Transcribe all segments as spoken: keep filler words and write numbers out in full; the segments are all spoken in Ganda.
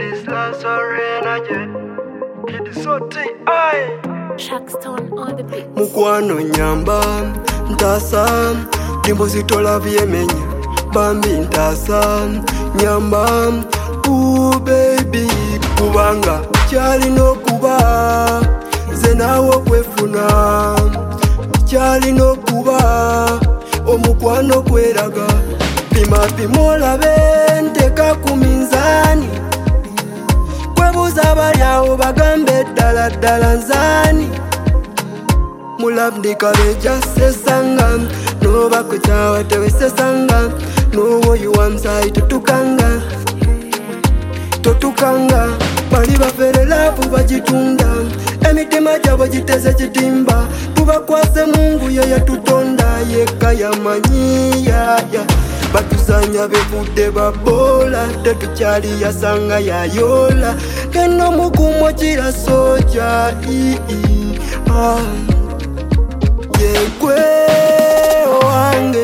this last arena, yeah. It is so tight, aye. Shackstone on the beat. Mukwano nyamba, ntasa, timbo sitola vyemenya. Bambi ntasa, nyamba, ooh baby. Kubanga, chali no kuba, zenawo kwefuna. Chali no kuba, omukwano kweraga. Pima pimola benteka ku minzani. Kwebuza balyawo bagambe ddala ddala nzani. Mulabdika beja sesanga, noba kwechawa tewe sesanga. Nowo yuwamsai totukanga, totukanga. Bali bafere lafu bajitunda, emitima jabo jiteze chitimba. Tubakwase Mungu yeye tutonda, yeka yamanyi yaya. Batusanya befude babola, tetuchali yasanga yayola. Keno mukumo chira soja, ii, ah. Yekwe wange,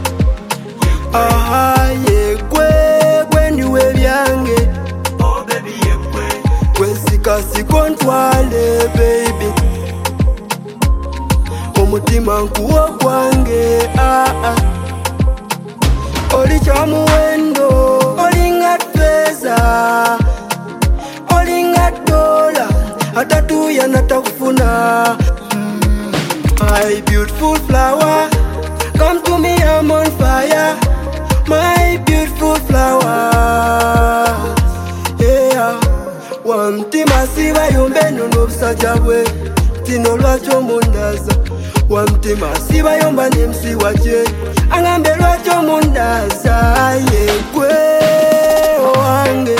aha yekwe, kwendiwe byange. Oh baby, yekwe. Kwensika sikontwale baby, omutima nkuwo gwange, ah ah. Oli kyamuwendo, olinga feza, olinga dola, atatuya natakufuna. My beautiful flower, come to me, I'm on fire. My beautiful flower, yeah. Wamtima siba yombe nono busaja bwe, tino lwakyo mundaza. Wamtima siba yomba nemsi wache, angambe lwakyo mundaza. Yekwe wange,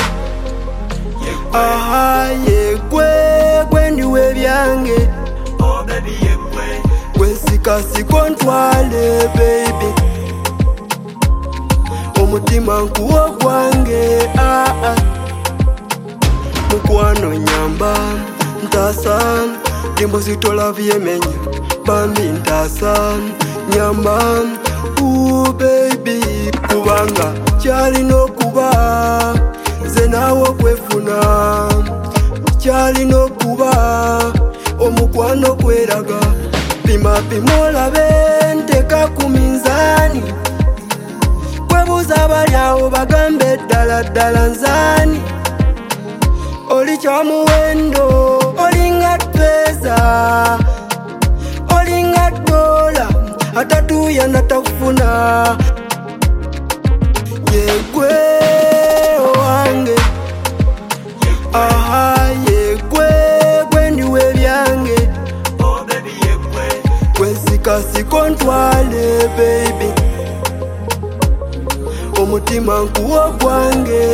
aha yekwe, kwendiwe byange. Oh baby, yekwe. Kwensika sikontwale baby, omutima nkuwo gwange, ah ah. Mukwano nyamba, ntasa, timbo sitola vyemenya. Bambi ntasa, nyamba, ooh baby. Kubanga, chali no kuba, zenawo kwefuna. Chali no kuba, omukwano kweraga. Pima pimola benteka ku minzani. Kwebuza balyawo bagambe ddala ddala nzani. Oli kyamuwendo, olinga feza, olinga dola, atatuya natakufuna. Yekwe wange, aha yekwe, kwendiwe byange. Oh baby, yekwe. Kwensika sikontwale baby, omutima nkuwo gwange,